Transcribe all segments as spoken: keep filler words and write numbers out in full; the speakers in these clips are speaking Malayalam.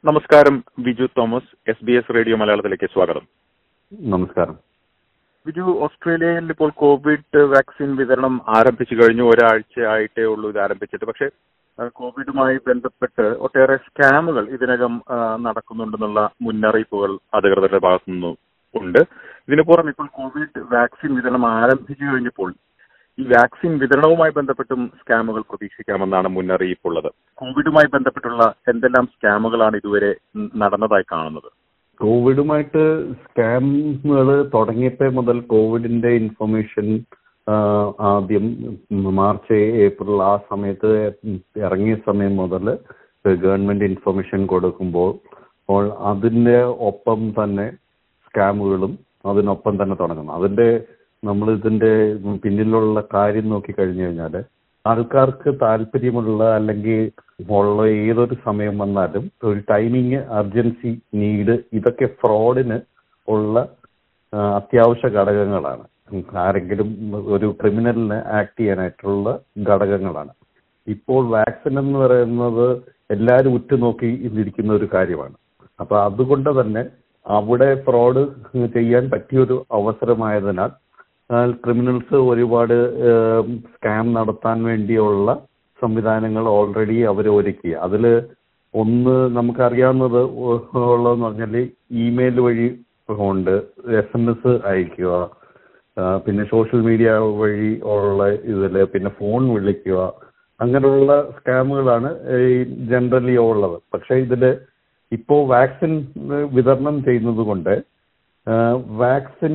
നമസ്കാരം. Biju Thomas, S B S radio മലയാളത്തിലേക്ക് സ്വാഗതം. നമസ്കാരം. ബിജു, ഓസ്ട്രേലിയയിൽ ഇപ്പോൾ കോവിഡ് വാക്സിൻ വിതരണം ആരംഭിച്ചു കഴിഞ്ഞു. ഒരാഴ്ച ആയിട്ടേ ഉള്ളൂ ഇത് ആരംഭിച്ചിട്ട്. പക്ഷേ കോവിഡുമായി ബന്ധപ്പെട്ട് ഒട്ടേറെ സ്കാമുകൾ ഇതിനകം നടക്കുന്നുണ്ടെന്നുള്ള മുന്നറിയിപ്പുകൾ അധികൃതരുടെ ഭാഗത്തു നിന്നും ഉണ്ട്. ഇതിനു പുറമെ ഇപ്പോൾ കോവിഡ് വാക്സിൻ വിതരണം ആരംഭിച്ചു കഴിഞ്ഞപ്പോൾ ഈ വാക്സിൻ വിതരണവുമായി ബന്ധപ്പെട്ടും സ്കാമുകൾ പ്രതീക്ഷിക്കാമെന്നാണ് മുന്നറിയിപ്പുള്ളത്. കോവിഡുമായി ബന്ധപ്പെട്ടുള്ള എന്തെല്ലാം സ്കാമുകളാണ് ഇതുവരെ നടന്നതായി കാണുന്നത്? കോവിഡുമായിട്ട് സ്കാമുകൾ തുടങ്ങിയപ്പോൾ മുതൽ കോവിഡിന്റെ ഇൻഫർമേഷൻ ആദ്യം മാർച്ച് ഏപ്രിൽ ആ സമയത്ത് ഇറങ്ങിയ സമയം മുതൽ ഗവൺമെന്റ് ഇൻഫർമേഷൻ കൊടുക്കുമ്പോൾ അപ്പോൾ അതിന്റെ ഒപ്പം തന്നെ സ്കാമുകളും അതിനൊപ്പം തന്നെ തുടങ്ങുന്നു. അതിന്റെ നമ്മൾ ഇതിന്റെ പിന്നിലുള്ള കാര്യം നോക്കി കഴിഞ്ഞു കഴിഞ്ഞാൽ ആൾക്കാർക്ക് താല്പര്യമുള്ള അല്ലെങ്കിൽ ഉള്ള ഏതൊരു സമയം വന്നാലും ഒരു ടൈമിങ്, അർജൻസി, നീഡ്, ഇതൊക്കെ ഫ്രോഡിന് ഉള്ള അത്യാവശ്യ ഘടകങ്ങളാണ്. ആരെങ്കിലും ഒരു ക്രിമിനലിനെ ആക്ട് ചെയ്യാനായിട്ടുള്ള ഘടകങ്ങളാണ്. ഇപ്പോൾ വാക്സിൻ എന്ന് പറയുന്നത് എല്ലാവരും ഉറ്റുനോക്കി ഇരിക്കുന്ന ഒരു കാര്യമാണ്. അപ്പൊ അതുകൊണ്ട് തന്നെ അവിടെ ഫ്രോഡ് ചെയ്യാൻ പറ്റിയൊരു അവസരമായതിനാൽ ക്രിമിനൽസ് ഒരുപാട് സ്കാം നടത്താൻ വേണ്ടിയുള്ള സംവിധാനങ്ങൾ ഓൾറെഡി അവർ ഒരുക്കി. അതിൽ ഒന്ന് നമുക്കറിയാവുന്നത് ഉള്ളതെന്ന് പറഞ്ഞാൽ ഇമെയിൽ വഴി ഉണ്ട്, എസ് എം എസ് അയക്കുക, പിന്നെ സോഷ്യൽ മീഡിയ വഴി ഉള്ള ഇതിൽ പിന്നെ ഫോൺ വിളിക്കുക, അങ്ങനെയുള്ള സ്കാമുകളാണ് ഈ ജനറലി ഉള്ളത്. പക്ഷെ ഇതിൽ ഇപ്പോൾ വാക്സിൻ വിതരണം ചെയ്യുന്നത് കൊണ്ട് വാക്സിൻ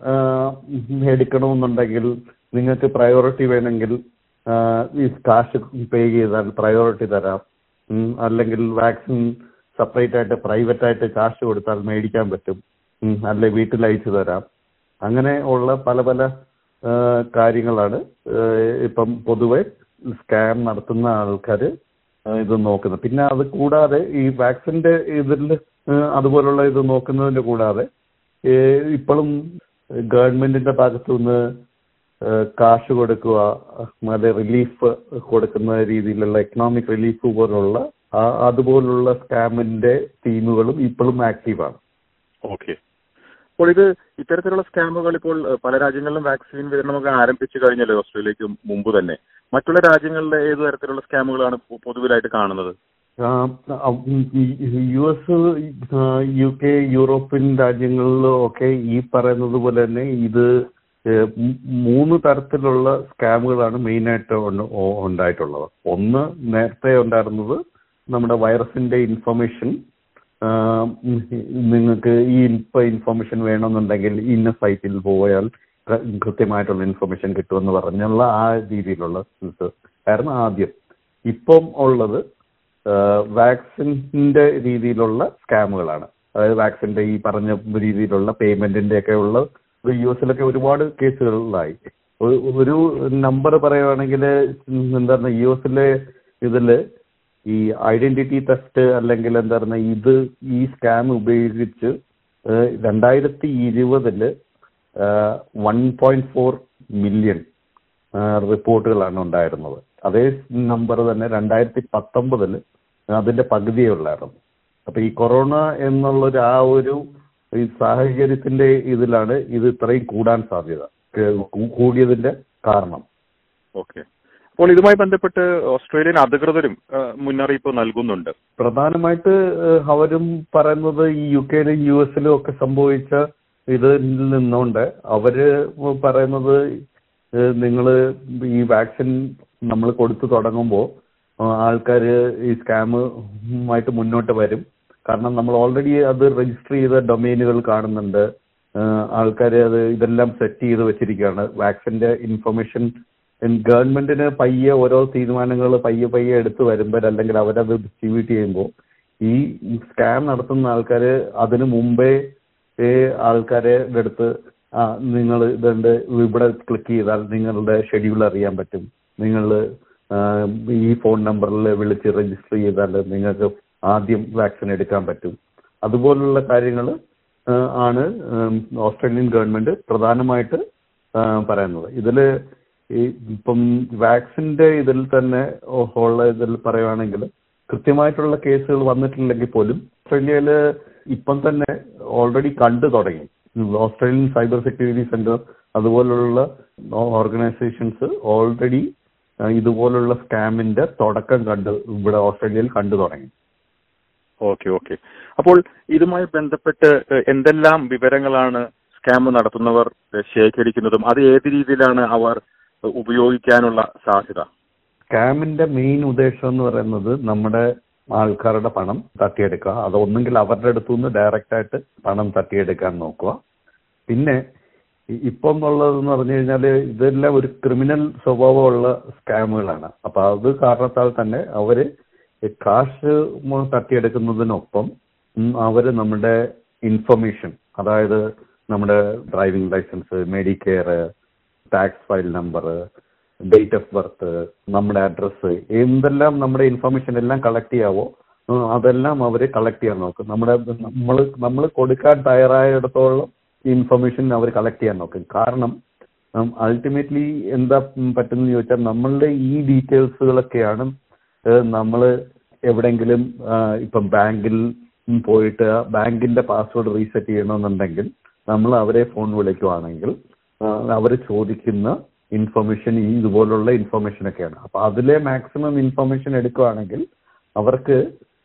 എടുക്കണമെന്നുണ്ടെങ്കിൽ നിങ്ങൾക്ക് പ്രയോറിറ്റി വേണമെങ്കിൽ ഈ കാശ് പേ ചെയ്താൽ പ്രയോറിറ്റി തരാം, അല്ലെങ്കിൽ വാക്സിൻ സെപ്പറേറ്റ് ആയിട്ട് പ്രൈവറ്റ് ആയിട്ട് കാശ് കൊടുത്താൽ മേടിക്കാൻ പറ്റും, അല്ലെ വീട്ടിൽ അയച്ചു തരാം. അങ്ങനെ ഉള്ള പല പല കാര്യങ്ങളാണ് ഇപ്പം പൊതുവെ സ്കാം നടത്തുന്ന ആൾക്കാർ ഇത് നോക്കുന്നത്. പിന്നെ അത് കൂടാതെ ഈ വാക്സിന്റെ ഇതിൽ അതുപോലുള്ള ഇത് നോക്കുന്നതിന്റെ കൂടാതെ ഇപ്പോഴും ഗവൺമെന്റിന്റെ ഭാഗത്തു നിന്ന് കാശ് കൊടുക്കുക, അല്ലെ റിലീഫ് കൊടുക്കുന്ന രീതിയിലുള്ള എക്കണോമിക് റിലീഫ് പോലുള്ള അതുപോലുള്ള സ്കാമിന്റെ തീമുകളും ഇപ്പോഴും ആക്റ്റീവാണ്. ഓക്കെ. അപ്പോൾ ഇത് ഇത്തരത്തിലുള്ള സ്കാമുകൾ ഇപ്പോൾ പല രാജ്യങ്ങളിലും വാക്സിൻ വിതരണമൊക്കെ ആരംഭിച്ചു കഴിഞ്ഞല്ലോ, ഓസ്ട്രേലിയക്ക് മുമ്പ് തന്നെ. മറ്റുള്ള രാജ്യങ്ങളിലെ ഏത് തരത്തിലുള്ള സ്കാമുകളാണ് പൊതുവിലായിട്ട് കാണുന്നത്? U S, U K, European രാജ്യങ്ങളിലും ഒക്കെ ഈ പറയുന്നത് പോലെ തന്നെ ഇത് മൂന്ന് തരത്തിലുള്ള സ്കാമുകളാണ് മെയിനായിട്ട് ഉണ്ടായിട്ടുള്ളത്. ഒന്ന്, നേരത്തെ ഉണ്ടായിരുന്നത് നമ്മുടെ വൈറസിന്റെ ഇൻഫർമേഷൻ, നിങ്ങൾക്ക് ഈ ഇൻഫ ഇൻഫർമേഷൻ വേണമെന്നുണ്ടെങ്കിൽ ഇന്ന സൈറ്റിൽ പോയാൽ കൃത്യമായിട്ടുള്ള ഇൻഫർമേഷൻ കിട്ടുമെന്ന് പറഞ്ഞുള്ള ആ രീതിയിലുള്ള ആയിരുന്നു ആദ്യം. ഇപ്പം ഉള്ളത് വാക്സിന്റെ രീതിയിലുള്ള സ്കാമുകളാണ്. അതായത് വാക്സിന്റെ ഈ പറഞ്ഞ രീതിയിലുള്ള പേയ്മെന്റിന്റെ ഒക്കെ ഉള്ള യു എസിലൊക്കെ ഒരുപാട് കേസുകളിലായി. ഒരു നമ്പർ പറയുകയാണെങ്കിൽ എന്താണ്, യു എസിലെ ഇതില് ഈ ഐഡന്റിറ്റി ടെസ്റ്റ് അല്ലെങ്കിൽ എന്താ പറയുക ഇത് ഈ സ്കാം ഉപയോഗിച്ച് രണ്ടായിരത്തി ഇരുപതില് വൺ പോയിന്റ് ഫോർ മില്യൺ റിപ്പോർട്ടുകളാണ് ഉണ്ടായിരുന്നത്. അതേ നമ്പർ തന്നെ രണ്ടായിരത്തി പത്തൊമ്പതില് അതിന്റെ പകുതിയേ ഉള്ളായിരുന്നു. അപ്പൊ ഈ കൊറോണ എന്നുള്ളൊരു ആ ഒരു ഈ സാഹചര്യത്തിന്റെ ഇതിലാണ് ഇത് ഇത്രയും കൂടാൻ സാധ്യത കൂടിയതിന്റെ കാരണം. ഓക്കെ. അപ്പോൾ ഇതുമായി ബന്ധപ്പെട്ട് ഓസ്ട്രേലിയൻ അധികൃതരും മുന്നറിയിപ്പ് നൽകുന്നുണ്ട്. പ്രധാനമായിട്ട് അവരും പറയുന്നത് ഈ യു കെയിലും യു എസിലും ഒക്കെ സംഭവിച്ച ഇതിൽ നിന്നുകൊണ്ട് അവര് പറയുന്നത് നിങ്ങൾ ഈ വാക്സിൻ നമ്മൾ കൊടുത്തു തുടങ്ങുമ്പോൾ ആൾക്കാർ ഈ സ്കാമുമായിട്ട് മുന്നോട്ട് വരും. കാരണം നമ്മൾ ഓൾറെഡി അത് രജിസ്റ്റർ ചെയ്ത ഡൊമൈനുകൾ കാണുന്നുണ്ട്. ആൾക്കാർ അത് ഇതെല്ലാം സെറ്റ് ചെയ്ത് വെച്ചിരിക്കുകയാണ്. വാക്സിന്റെ ഇൻഫർമേഷൻ ഗവൺമെന്റിന് പയ്യെ ഓരോ തീരുമാനങ്ങൾ പയ്യെ പയ്യെ എടുത്ത് വരുമ്പോൾ അല്ലെങ്കിൽ അവരത് ഡിസ്ട്രിബ്യൂട്ട് ചെയ്യുമ്പോൾ ഈ സ്കാം നടത്തുന്ന ആൾക്കാർ അതിനു മുമ്പേ ആൾക്കാരെ എടുത്ത് ആ നിങ്ങൾ ഇതുണ്ട്, ഇവിടെ ക്ലിക്ക് ചെയ്താൽ നിങ്ങളുടെ ഷെഡ്യൂൾ അറിയാൻ പറ്റും, നിങ്ങൾ ഈ ഫോൺ നമ്പറിൽ വിളിച്ച് രജിസ്റ്റർ ചെയ്താൽ നിങ്ങൾക്ക് ആദ്യം വാക്സിൻ എടുക്കാൻ പറ്റും. അതുപോലുള്ള കാര്യങ്ങൾ ആണ് ഓസ്ട്രേലിയൻ ഗവൺമെന്റ് പ്രധാനമായിട്ട് പറയുന്നത്. ഇതിൽ ഈ ഇപ്പം വാക്സിന്റെ ഇതിൽ തന്നെ ഉള്ള ഇതിൽ പറയുകയാണെങ്കിൽ കൃത്യമായിട്ടുള്ള കേസുകൾ വന്നിട്ടില്ലെങ്കിൽ പോലും ഓസ്ട്രേലിയയിൽ ഇപ്പം തന്നെ ഓൾറെഡി കണ്ടു തുടങ്ങി. ഓസ്ട്രേലിയൻ സൈബർ സെക്യൂരിറ്റി സെന്റർ അതുപോലുള്ള ഓർഗനൈസേഷൻസ് ഓൾറെഡി ഇതുപോലുള്ള സ്കാമിന്റെ തുടക്കം കണ്ട് ഇവിടെ ഓസ്ട്രേലിയയിൽ കണ്ടു തുടങ്ങി. ഓക്കെ ഓക്കെ അപ്പോൾ ഇതുമായി ബന്ധപ്പെട്ട് എന്തെല്ലാം വിവരങ്ങളാണ് സ്കാം നടത്തുന്നവർ ശേഖരിക്കുന്നതും അത് ഏത് രീതിയിലാണ് അവർ ഉപയോഗിക്കാനുള്ള സാധ്യത? സ്കാമിന്റെ മെയിൻ ഉദ്ദേശം എന്ന് പറയുന്നത് നമ്മുടെ ആൾക്കാരുടെ പണം തട്ടിയെടുക്കുക. അതൊന്നെങ്കിൽ അവരുടെ അടുത്തുനിന്ന് ഡയറക്റ്റ് ആയിട്ട് പണം തട്ടിയെടുക്കാൻ നോക്കുക. പിന്നെ ഇപ്പം ഉള്ളതെന്ന് പറഞ്ഞു കഴിഞ്ഞാൽ ഇതെല്ലാം ഒരു ക്രിമിനൽ സ്വഭാവമുള്ള സ്കാമുകളാണ്. അപ്പൊ അത് കാരണത്താൽ തന്നെ അവര് കാശ് തട്ടിയെടുക്കുന്നതിനൊപ്പം അവര് നമ്മുടെ ഇൻഫർമേഷൻ, അതായത് നമ്മുടെ driving licence, Medicare, tax file number, date of birth, നമ്മുടെ അഡ്രസ്സ്, എന്തെല്ലാം നമ്മുടെ ഇൻഫർമേഷൻ എല്ലാം കളക്ട് ചെയ്യാവോ അതെല്ലാം അവര് കളക്ട് ചെയ്യാൻ നോക്കും. നമ്മുടെ നമ്മൾ നമ്മൾ കൊടുക്കാൻ തയ്യാറായിടത്തോളം ഇൻഫർമേഷൻ അവർ കളക്ട് ചെയ്യാൻ നോക്കും. കാരണം അൾട്ടിമേറ്റ്ലി എന്താ പറ്റുന്നത് ചോദിച്ചാൽ നമ്മളുടെ ഈ ഡീറ്റെയിൽസുകളൊക്കെയാണ് നമ്മൾ എവിടെയെങ്കിലും ഇപ്പം ബാങ്കിൽ പോയിട്ട് ബാങ്കിന്റെ പാസ്വേഡ് റീസെറ്റ് ചെയ്യണമെന്നുണ്ടെങ്കിൽ നമ്മൾ അവരെ ഫോൺ വിളിക്കുവാണെങ്കിൽ അവർ ചോദിക്കുന്ന ഇൻഫർമേഷൻ ഈ ഇതുപോലുള്ള ഇൻഫർമേഷൻ ഒക്കെയാണ്. അപ്പൊ അതിലെ മാക്സിമം ഇൻഫർമേഷൻ എടുക്കുകയാണെങ്കിൽ അവർക്ക്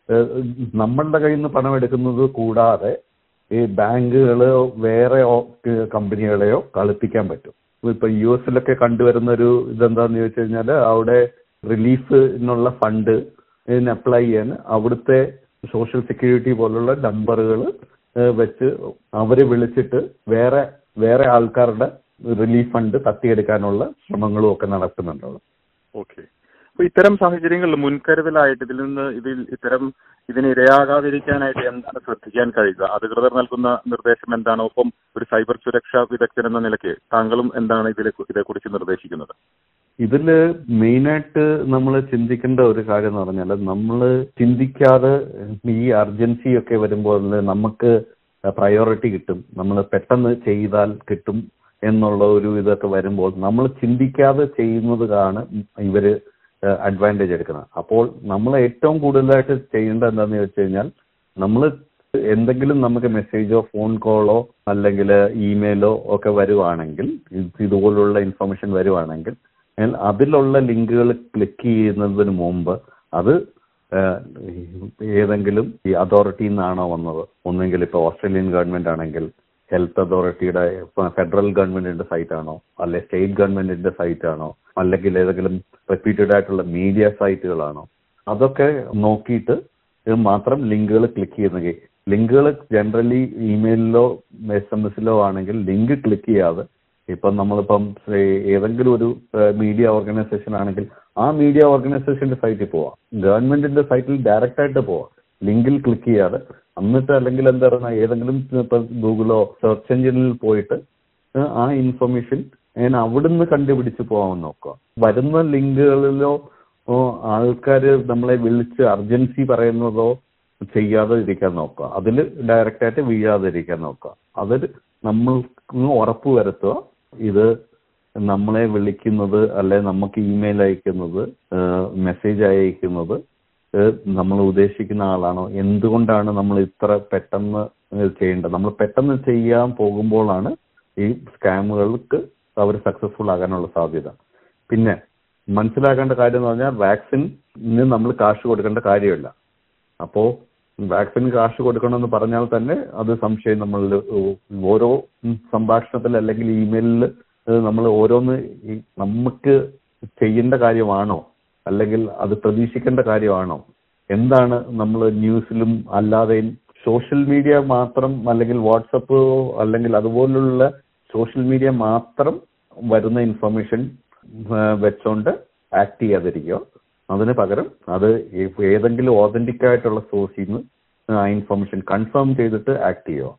നമ്മളുടെ കയ്യിൽ നിന്ന് പണം എടുക്കുന്നത് കൂടാതെ ഈ ബാങ്കുകളോ വേറെ കമ്പനികളെയോ കളിപ്പിക്കാൻ പറ്റും. ഇപ്പൊ യു എസിലൊക്കെ കണ്ടുവരുന്ന ഒരു ഇതെന്താന്ന് ചോദിച്ചു കഴിഞ്ഞാൽ അവിടെ റിലീഫിനുള്ള ഫണ്ട് ഇതിന് അപ്ലൈ ചെയ്യാൻ അവിടുത്തെ സോഷ്യൽ സെക്യൂരിറ്റി പോലുള്ള നമ്പറുകൾ വെച്ച് അവരെ വിളിച്ചിട്ട് വേറെ വേറെ ആൾക്കാരുടെ റിലീഫ് ഫണ്ട് തട്ടിയെടുക്കാനുള്ള ശ്രമങ്ങളും ഒക്കെ നടക്കുന്നുണ്ടല്ലോ. ഓക്കെ. അപ്പൊ ഇത്തരം സാഹചര്യങ്ങളിൽ മുൻകരുതലായിട്ട് ഇതിൽ നിന്ന് ഇതിൽ ഇത്തരം ഇതിന് ഇരയാകാതിരിക്കാനായിട്ട് എന്താണ് ശ്രദ്ധിക്കാൻ കഴിയുക? അധികൃതർ നൽകുന്ന നിർദ്ദേശം എന്താണ്? ഒപ്പം ഒരു സൈബർ സുരക്ഷാ വിദഗ്ധൻ എന്ന നിലയ്ക്ക് താങ്കളും എന്താണ് ഇതിലെ ഇതേക്കുറിച്ച് നിർദ്ദേശിക്കുന്നത്? ഇതില് മെയിനായിട്ട് നമ്മൾ ചിന്തിക്കേണ്ട ഒരു കാര്യം എന്ന് പറഞ്ഞാൽ നമ്മൾ ചിന്തിക്കാതെ ഈ അർജൻസി ഒക്കെ വരുമ്പോൾ നമുക്ക് പ്രയോറിറ്റി കിട്ടും, നമ്മൾ പെട്ടെന്ന് ചെയ്താൽ കിട്ടും എന്നുള്ള ഒരു ഇതൊക്കെ വരുമ്പോൾ നമ്മൾ ചിന്തിക്കാതെ ചെയ്യുന്നതാണ് ഇവര് അഡ്വാൻറ്റേജ് എടുക്കുന്നത്. അപ്പോൾ നമ്മൾ ഏറ്റവും കൂടുതലായിട്ട് ചെയ്യേണ്ടത് എന്താണെന്ന് വെച്ച് കഴിഞ്ഞാൽ നമ്മൾ എന്തെങ്കിലും നമുക്ക് മെസ്സേജോ ഫോൺ കോളോ അല്ലെങ്കിൽ ഇമെയിലോ ഒക്കെ വരുവാണെങ്കിൽ, ഇതുപോലുള്ള ഇൻഫർമേഷൻ വരുവാണെങ്കിൽ അതിലുള്ള ലിങ്കുകൾ ക്ലിക്ക് ചെയ്യുന്നതിന് മുമ്പ് അത് ഏതെങ്കിലും ഈ അതോറിറ്റിയിൽ നിന്നാണോ വന്നത്, ഒന്നെങ്കിൽ ഇപ്പോൾ ഓസ്ട്രേലിയൻ ഗവൺമെന്റ് ആണെങ്കിൽ ഹെൽത്ത് അതോറിറ്റിയുടെ ഫെഡറൽ ഗവൺമെന്റിന്റെ സൈറ്റ് ആണോ, അല്ലെ സ്റ്റേറ്റ് ഗവൺമെന്റിന്റെ സൈറ്റ് ആണോ, അല്ലെങ്കിൽ ഏതെങ്കിലും റെപ്യൂട്ടഡ് ആയിട്ടുള്ള മീഡിയ സൈറ്റുകളാണോ, അതൊക്കെ നോക്കിയിട്ട് മാത്രം ലിങ്കുകൾ ക്ലിക്ക് ചെയ്യുന്നെങ്കിൽ. ലിങ്കുകൾ ജനറലി ഇമെയിലിലോ എസ് എം എസിലോ ആണെങ്കിൽ ലിങ്ക് ക്ലിക്ക് ചെയ്യാതെ, ഇപ്പം നമ്മളിപ്പം ഏതെങ്കിലും ഒരു മീഡിയ ഓർഗനൈസേഷൻ ആണെങ്കിൽ ആ മീഡിയ ഓർഗനൈസേഷന്റെ സൈറ്റിൽ പോവാം, ഗവൺമെന്റിന്റെ സൈറ്റിൽ ഡയറക്റ്റ് ആയിട്ട് പോവാം, ലിങ്കിൽ ക്ലിക്ക് ചെയ്യാതെ. എന്നിട്ട് അല്ലെങ്കിൽ എന്താ പറയുക, ഏതെങ്കിലും ഇപ്പം ഗൂഗിളോ സെർച്ച് എഞ്ചിനിൽ പോയിട്ട് ആ ഇൻഫർമേഷൻ ഞാൻ അവിടുന്ന് കണ്ടുപിടിച്ച് പോകാൻ നോക്കുക. വരുന്ന ലിങ്കുകളിലോ ആൾക്കാർ നമ്മളെ വിളിച്ച് അർജൻസി പറയുന്നതോ ചെയ്യാതെ ഇരിക്കാൻ നോക്കുക, അതിൽ ഡയറക്റ്റ് ആയിട്ട് വീഴാതിരിക്കാൻ നോക്കുക. അതിൽ നമ്മൾക്ക് ഉറപ്പ് വരുത്തുക ഇത് നമ്മളെ വിളിക്കുന്നത് അല്ലെ നമുക്ക് ഇമെയിൽ അയക്കുന്നത് മെസ്സേജ് അയക്കുന്നത് നമ്മൾ ഉദ്ദേശിക്കുന്ന ആളാണോ, എന്തുകൊണ്ടാണ് നമ്മൾ ഇത്ര പെട്ടെന്ന് ചെയ്യേണ്ടത്. നമ്മൾ പെട്ടെന്ന് ചെയ്യാൻ പോകുമ്പോഴാണ് ഈ സ്കാമുകൾക്ക് അവർ സക്സസ്ഫുൾ ആകാനുള്ള സാധ്യത. പിന്നെ മനസ്സിലാക്കേണ്ട കാര്യം എന്ന് പറഞ്ഞാൽ വാക്സിന് നമ്മൾ കാശ് കൊടുക്കേണ്ട കാര്യമില്ല. അപ്പോൾ വാക്സിന് കാശ് കൊടുക്കണമെന്ന് പറഞ്ഞാൽ തന്നെ അത് സംശയം. നമ്മൾ ഓരോ സംഭാഷണത്തിൽ അല്ലെങ്കിൽ ഇമെയിലിൽ നമ്മൾ ഓരോന്ന് നമുക്ക് ചെയ്യേണ്ട കാര്യമാണോ അല്ലെങ്കിൽ അത് പ്രതീക്ഷിക്കേണ്ട കാര്യമാണോ, എന്താണ് നമ്മൾ ന്യൂസിലും അല്ലാതെയും സോഷ്യൽ മീഡിയ മാത്രം അല്ലെങ്കിൽ വാട്സപ്പ് അല്ലെങ്കിൽ അതുപോലുള്ള സോഷ്യൽ മീഡിയ മാത്രം വരുന്ന ഇൻഫർമേഷൻ വെച്ചോണ്ട് ആക്ട് ചെയ്യാതിരിക്കുക. അതിന് പകരം അത് ഏതെങ്കിലും ഓതന്റിക് ആയിട്ടുള്ള സോഴ്സിൽ നിന്ന് ആ ഇൻഫർമേഷൻ കൺഫേം ചെയ്തിട്ട് ആക്ട് ചെയ്യുക.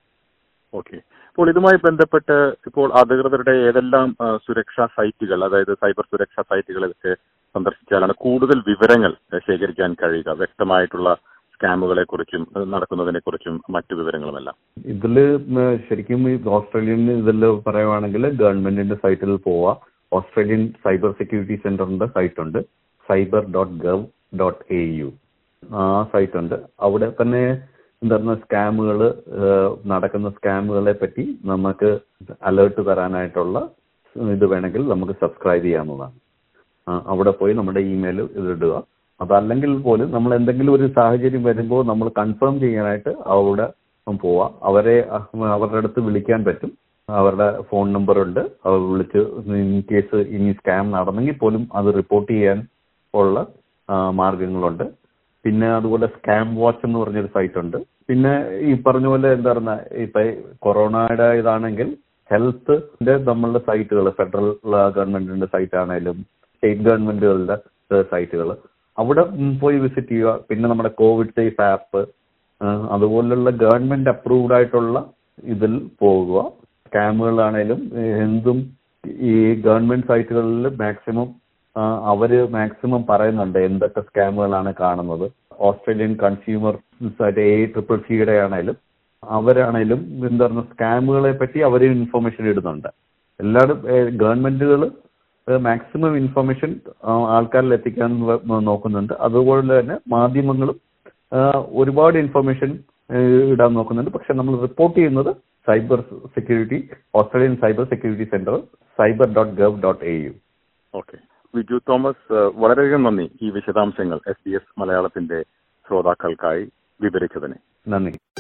ഓക്കെ. അപ്പോൾ ഇതുമായി ബന്ധപ്പെട്ട് ഇപ്പോൾ അധികൃതരുടെ ഏതെല്ലാം സുരക്ഷാ സൈറ്റുകൾ, അതായത് സൈബർ സുരക്ഷാ സൈറ്റുകളൊക്കെ സന്ദർശിച്ചാലാണ് കൂടുതൽ വിവരങ്ങൾ ശേഖരിക്കാൻ കഴിയുക, വ്യക്തമായിട്ടുള്ള സ്കാമുകളെ കുറിച്ചും നടക്കുന്നതിനെ കുറിച്ചും മറ്റു വിവരങ്ങളുമെല്ലാം? ഇതില് ശരിക്കും ഈ ഓസ്ട്രേലിയൻ ഇതിൽ പറയുവാണെങ്കിൽ ഗവൺമെന്റിന്റെ സൈറ്റിൽ പോവാ. ഓസ്ട്രേലിയൻ സൈബർ സെക്യൂരിറ്റി സെന്ററിന്റെ സൈറ്റ് ഉണ്ട്, cyber dot gov dot A U. ആ സൈറ്റ് ഉണ്ട്. അവിടെ തന്നെ എന്താ സ്കാമുകൾ നടക്കുന്ന സ്കാമുകളെ പറ്റി നമുക്ക് അലേർട്ട് തരാനായിട്ടുള്ള ഇത് വേണമെങ്കിൽ നമുക്ക് സബ്സ്ക്രൈബ് ചെയ്യാവുന്നതാണ്. അവിടെ പോയി നമ്മുടെ ഇമെയിൽ ഇതിടുക. അതല്ലെങ്കിൽ പോലും നമ്മൾ എന്തെങ്കിലും ഒരു സാഹചര്യം വരുമ്പോൾ നമ്മൾ കൺഫേം ചെയ്യാനായിട്ട് അവിടെ പോവാം. അവരെ അവരുടെ അടുത്ത് വിളിക്കാൻ പറ്റും. അവരുടെ ഫോൺ നമ്പർ ഉണ്ട്. അവർ വിളിച്ച് ഇൻ കേസ് ഇനി സ്കാം നടന്നെങ്കിൽ പോലും അത് റിപ്പോർട്ട് ചെയ്യാൻ ഉള്ള മാർഗങ്ങളുണ്ട്. പിന്നെ അതുപോലെ സ്കാം വാച്ച് എന്ന് പറഞ്ഞൊരു സൈറ്റ് ഉണ്ട്. പിന്നെ ഈ പറഞ്ഞ പോലെ എന്താ പറയുക, ഇപ്പൊ കൊറോണയുടെ ഇതാണെങ്കിൽ ഹെൽത്തിന്റെ നമ്മളുടെ സൈറ്റുകൾ, ഫെഡറൽ ഗവൺമെന്റിന്റെ സൈറ്റ് ആണെങ്കിലും സ്റ്റേറ്റ് ഗവൺമെന്റുകളുടെ സൈറ്റുകൾ, അവിടെ പോയി വിസിറ്റ് ചെയ്യുക. പിന്നെ നമ്മുടെ കോവിഡ് സേഫ് ആപ്പ്, അതുപോലുള്ള ഗവൺമെന്റ് അപ്രൂവ്ഡ് ആയിട്ടുള്ള ഇതിൽ പോകുക. സ്കാമുകളാണേലും എന്തും ഈ ഗവൺമെന്റ് സൈറ്റുകളിൽ മാക്സിമം അവര് മാക്സിമം പറയുന്നുണ്ട് എന്തൊക്കെ സ്കാമുകളാണ് കാണുന്നത്. ഓസ്ട്രേലിയൻ കൺസ്യൂമർ എ ട്രിപ്പിൾ സിയുടെ ആണേലും അവരാണേലും എന്താ പറയുക സ്കാമുകളെ പറ്റി അവർ ഇൻഫർമേഷൻ ഇടുന്നുണ്ട്. എല്ലാവരും ഗവൺമെന്റുകൾ മാക്സിമം ഇൻഫർമേഷൻ ആൾക്കാരിൽ എത്തിക്കാൻ നോക്കുന്നുണ്ട്. അതുപോലെ തന്നെ മാധ്യമങ്ങളും ഒരുപാട് ഇൻഫർമേഷൻ ഇടാൻ നോക്കുന്നുണ്ട്. പക്ഷെ നമ്മൾ റിപ്പോർട്ട് ചെയ്യുന്നത് cyber security, Australian cyber security centre, cyber dot gov dot A U. Okay, Viju Thomas, വളരെയധികം നന്ദി ഈ വിശദാംശങ്ങൾ എസ് ബി എസ് മലയാളത്തിന്റെ ശ്രോതാക്കൾക്കായി വിവരിച്ചതിന്. നന്ദി.